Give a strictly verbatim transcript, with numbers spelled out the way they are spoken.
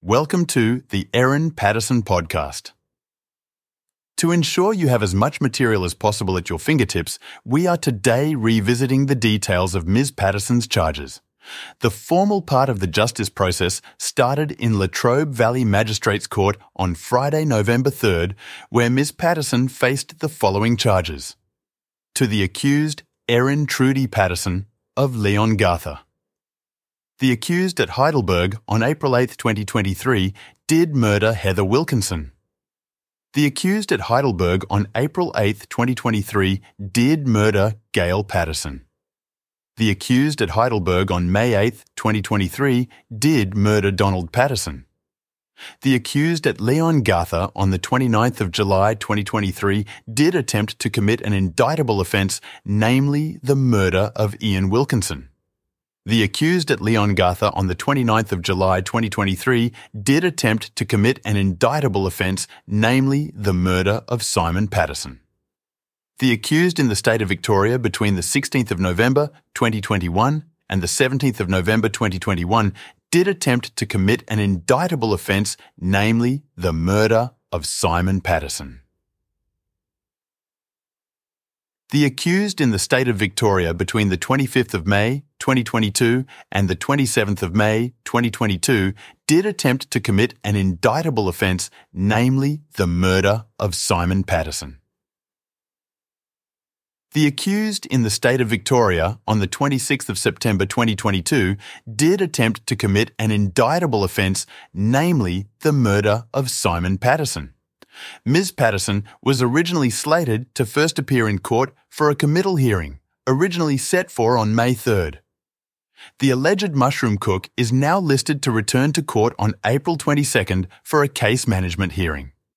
Welcome to the Erin Patterson Podcast. To ensure you have as much material as possible at your fingertips, we are today revisiting the details of Miz Patterson's charges. The formal part of the justice process started in Latrobe Valley Magistrates Court on Friday, November third, where Miz Patterson faced the following charges. To the accused, Erin Trudy Patterson of Leongatha. The accused at Heidelberg on April eighth, twenty twenty-three, did murder Heather Wilkinson. The accused at Heidelberg on April eighth, twenty twenty-three, did murder Gail Patterson. The accused at Heidelberg on May eighth, twenty twenty-three, did murder Donald Patterson. The accused at Leongatha on the twenty-ninth of July, twenty twenty-three, did attempt to commit an indictable offence, namely the murder of Ian Wilkinson. The accused at Leongatha on the twenty-ninth of July, twenty twenty-three, did attempt to commit an indictable offence, namely the murder of Simon Patterson. The accused in the state of Victoria between the sixteenth of November, twenty twenty-one and the seventeenth of November, twenty twenty-one, did attempt to commit an indictable offence, namely the murder of Simon Patterson. The accused in the state of Victoria between the twenty-fifth of May, twenty twenty-two and the twenty-seventh of May, twenty twenty-two, did attempt to commit an indictable offence, namely the murder of Simon Patterson. The accused in the state of Victoria on the twenty-sixth of September, twenty twenty-two, did attempt to commit an indictable offence, namely the murder of Simon Patterson. Miz Patterson was originally slated to first appear in court for a committal hearing, originally set for on May third. The alleged mushroom cook is now listed to return to court on April twenty-second for a case management hearing.